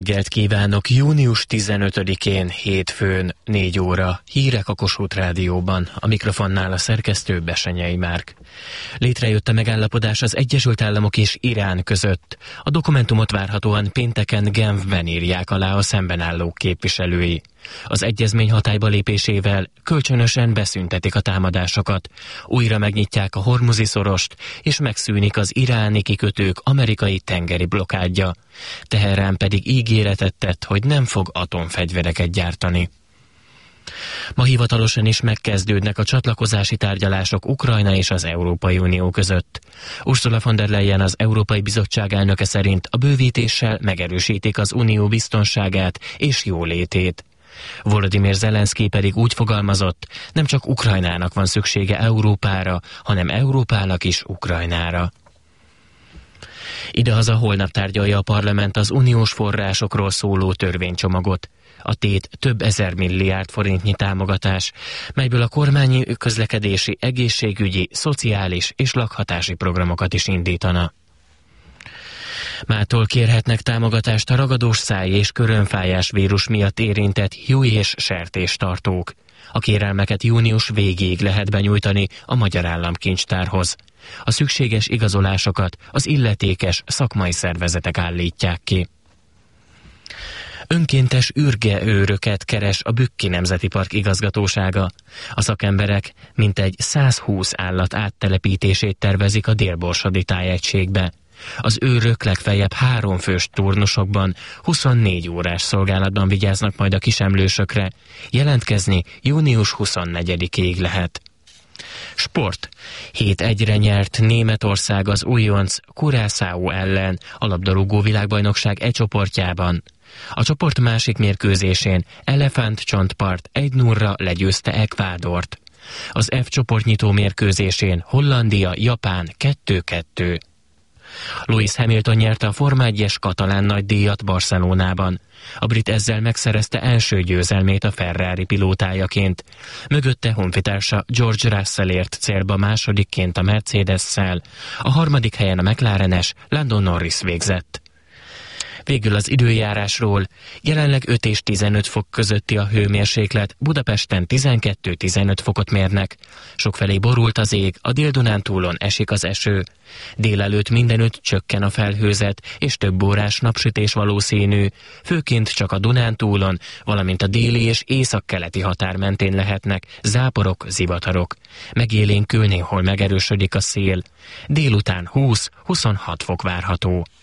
Reggelt kívánok, június 15-én, hétfőn, 4 óra, hírek a Kossuth Rádióban, a mikrofonnál a szerkesztő Besenyei Márk. Létrejött a megállapodás az Egyesült Államok és Irán között. A dokumentumot várhatóan pénteken Genfben írják alá a szemben állók képviselői. Az egyezmény hatályba lépésével kölcsönösen beszüntetik a támadásokat, újra megnyitják a Hormuzi-szorost, és megszűnik az iráni kikötők amerikai tengeri blokádja. Teherán pedig ígéretet tett, hogy nem fog atomfegyvereket gyártani. Ma hivatalosan is megkezdődnek a csatlakozási tárgyalások Ukrajna és az Európai Unió között. Ursula von der Leyen, az Európai Bizottság elnöke szerint a bővítéssel megerősítik az unió biztonságát és jólétét. Volodymyr Zelenszky pedig úgy fogalmazott, nem csak Ukrajnának van szüksége Európára, hanem Európának is Ukrajnára. Idehaza holnap tárgyalja a parlament az uniós forrásokról szóló törvénycsomagot. A tét több ezer milliárd forintnyi támogatás, melyből a kormányi közlekedési, egészségügyi, szociális és lakhatási programokat is indítana. Mától kérhetnek támogatást a ragadós száj és körömfájás vírus miatt érintett juh- és sertéstartók. A kérelmeket június végéig lehet benyújtani a Magyar Államkincstárhoz. A szükséges igazolásokat az illetékes szakmai szervezetek állítják ki. Önkéntes ürgeőröket keres a Bükki Nemzeti Park igazgatósága. A szakemberek mintegy 120 állat áttelepítését tervezik a Dél-Borsodi tájegységbe. Az őrök legfeljebb 3 fős turnusokban, 24 órás szolgálatban vigyáznak majd a kisemlősökre. Jelentkezni június 24-ig lehet. Sport. 7-1-re nyert Németország az újonc Curaçao ellen a labdarúgó világbajnokság E csoportjában. A csoport másik mérkőzésén Elefántcsontpart 1-0-ra legyőzte Ekvádort. Az F csoportnyitó mérkőzésén Hollandia-Japán 2-2. Lewis Hamilton nyerte a Forma 1-es katalán nagydíjat Barcelonában. A brit ezzel megszerezte első győzelmét a Ferrari pilótájaként. Mögötte honfitársa George Russell ért célba másodikként a Mercedes-szel, a harmadik helyen a McLarenes Lando Norris végzett. Végül az időjárásról. Jelenleg 5 és 15 fok közötti a hőmérséklet, Budapesten 12-15 fokot mérnek. Sokfelé borult az ég, a Dél-Dunántúlon esik az eső. Délelőtt mindenütt csökken a felhőzet, és több órás napsütés valószínű, főként csak a Dunántúlon, valamint a déli és északkeleti határ mentén lehetnek záporok, zivatarok. Megélénkül néhol megerősödik a szél. Délután 20-26 fok várható.